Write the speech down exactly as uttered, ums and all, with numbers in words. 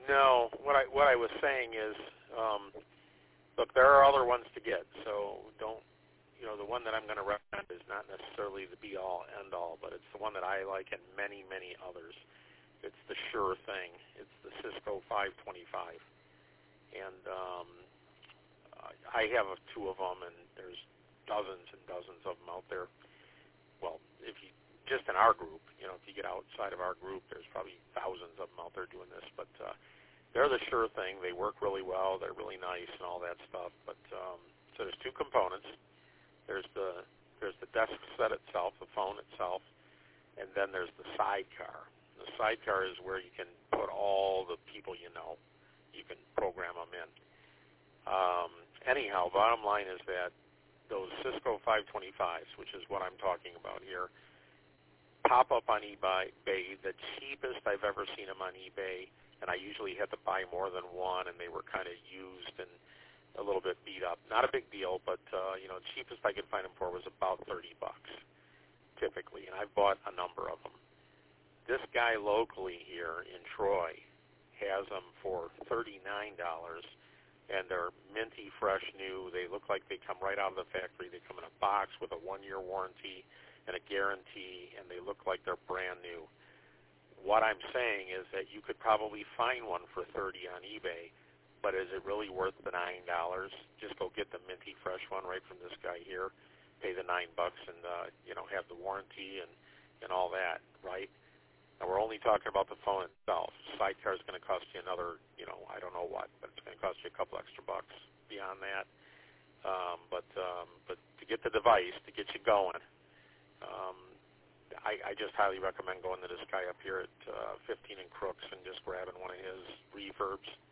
No, what I what I was saying is, um, look, there are other ones to get, so don't, you know, the one that I'm going to recommend is not necessarily the be-all, end-all, but it's the one that I like and many, many others. It's the Sure Thing. It's the Cisco five twenty-five. And um, I have two of them, and there's dozens and dozens of them out there. Well, if you, just in our group, you know, if you get outside of our group, there's probably thousands of them out there doing this, but uh, they're the Sure Thing. They work really well. They're really nice and all that stuff. But um, so there's two components. There's the there's the desk set itself, the phone itself, and then there's the sidecar. The sidecar is where you can put all the people you know. You can program them in. Um, anyhow, bottom line is that those Cisco five twenty-fives, which is what I'm talking about here, pop up on eBay. The cheapest I've ever seen them on eBay, and I usually had to buy more than one, and they were kind of used and a little bit beat up. Not a big deal, but uh, you know, cheapest I could find them for was about thirty bucks, typically, and I've bought a number of them. This guy locally here in Troy has them for thirty-nine dollars, and they're minty, fresh, new. They look like they come right out of the factory. They come in a box with a one-year warranty and a guarantee, and they look like they're brand new. What I'm saying is that you could probably find one for thirty dollars on eBay, but is it really worth the nine dollars? Just go get the minty, fresh one right from this guy here, pay the nine bucks, and uh, you know, have the warranty and and all that, right? And we're only talking about the phone itself. Sidecar is going to cost you another, you know, I don't know what, but it's going to cost you a couple extra bucks beyond that. Um, but um, but to get the device, to get you going, um, I, I just highly recommend going to this guy up here at uh, fifteen and Crooks and just grabbing one of his reverbs.